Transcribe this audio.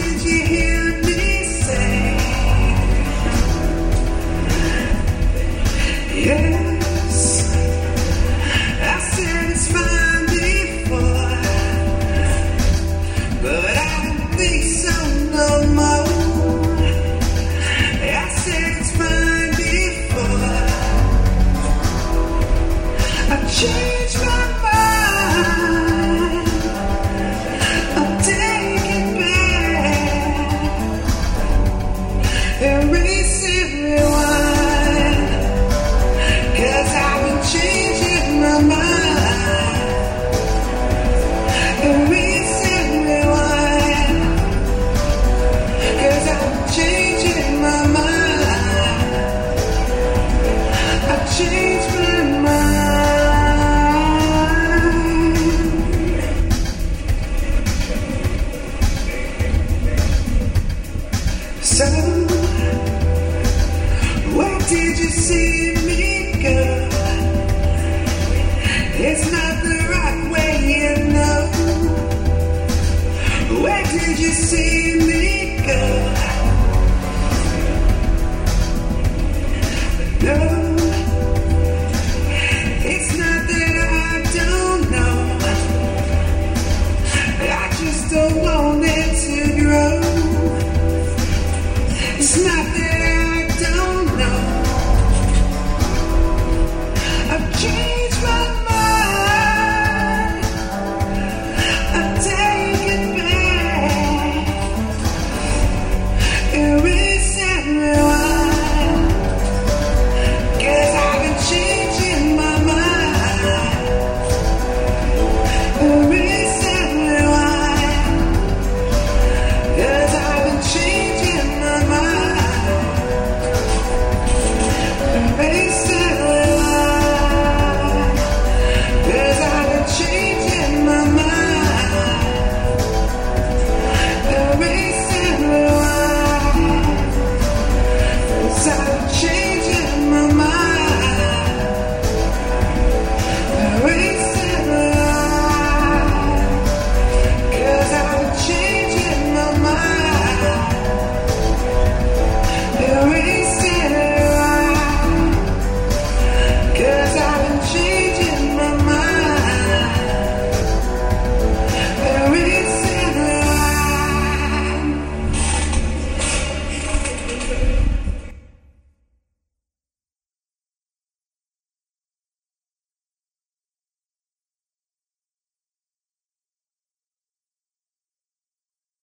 did you hear me say? Yes, I said it's fine before, but I don't think so no more. I said it's fine before. I changed my mind. I'll take it back. Erase and rewind. 'Cause I've been changing my mind. Erase and rewind. 'Cause I'm changing my mind. I changed my mind. So, what did you see?